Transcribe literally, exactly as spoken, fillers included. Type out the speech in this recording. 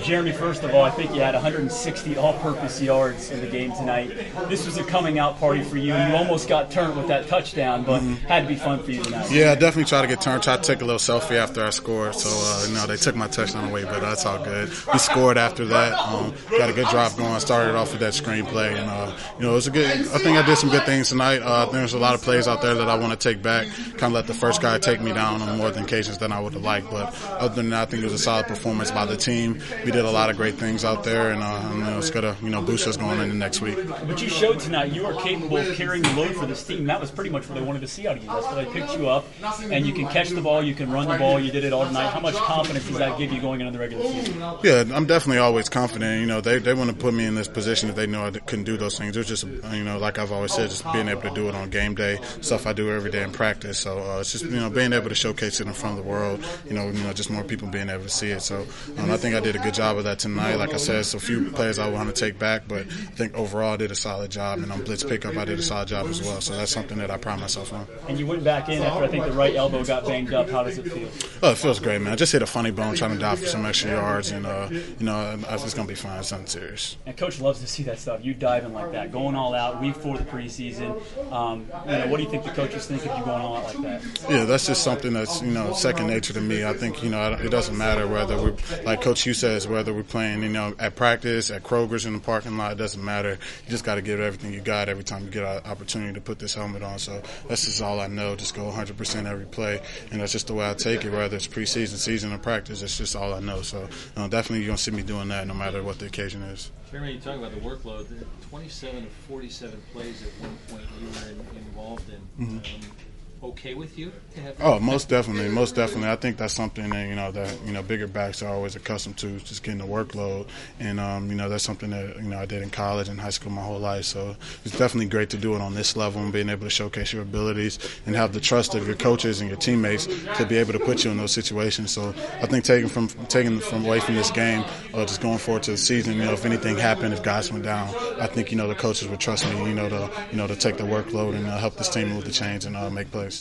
Jeremy, first of all, I think you had one hundred sixty all-purpose yards in the game tonight. This was a coming-out party for you, and you almost got turned with that touchdown, but mm-hmm. had to be fun for you tonight. Yeah, I definitely tried to get turned. Tried to take a little selfie after I scored, so uh, you know they took my touchdown away, but that's all good. We scored after that. Um, got a good drive going. Started off with that screenplay, and uh, you know it was a good. I think I did some good things tonight. Uh, I think there's a lot of plays out there that I want to take back. Kind of let the first guy take me down on more than occasions than I would have liked, but other than that, I think it was a solid performance by the team. We did a lot of great things out there, and uh, you know, it's gonna you know boost us going into next week. But you showed tonight you are capable of carrying the load for this team. That was pretty much what they wanted to see out of you. That's why they picked you up, and you can catch the ball, you can run the ball. You did it all tonight. How much confidence does that give you going into the regular season? Yeah, I'm definitely always confident. You know, they they want to put me in this position if they know I couldn't do those things. It was just you know, like I've always said, just being able to do it on game day, stuff I do every day in practice. So uh, it's just you know being able to showcase it in front of the world. You know, you know, just more people being able to see it. So um, I think I did a good job of that tonight. Like I said, it's a few players I want to take back, but I think overall I did a solid job. And on blitz pickup, I did a solid job as well. So that's something that I pride myself on. And you went back in after I think the right elbow got banged up. How does it feel? Oh, it feels great, man. I just hit a funny bone trying to dive for some extra yards, and uh, you know, it's gonna be fine. It's nothing serious. And Coach loves to see that stuff. You diving like that, going all out, week four of the preseason. Um, you know, what do you think the coaches think of you going all out like that? Yeah, that's just something that's you know second nature to me. I think you know it doesn't matter whether we're like Coach Hugh says, whether we're playing you know at practice, at Kroger's in the parking lot. It doesn't matter. You just got to give everything you got every time you get an opportunity to put this helmet on. So that's just all I know. Just go one hundred percent every play, and that's just the way I take it. Whether it's preseason, season, or practice, it's just all I know. So uh, definitely you're gonna see me doing that no matter what the occasion is. Jeremy, you talk about the workload. twenty-seven of forty-seven plays at one point you were in, involved in. Mm-hmm. Um, okay with you to have? Oh, most definitely, most definitely. I think that's something that you know that you know bigger backs are always accustomed to, just getting the workload, and um, you know that's something that you know I did in college and high school my whole life. So it's definitely great to do it on this level and being able to showcase your abilities and have the trust of your coaches and your teammates to be able to put you in those situations. So I think taking from taking from away from this game, uh, just going forward to the season, you know, if anything happened, if guys went down, I think you know the coaches would trust me, you know, to you know to take the workload and uh, help this team move the chains and uh, make plays.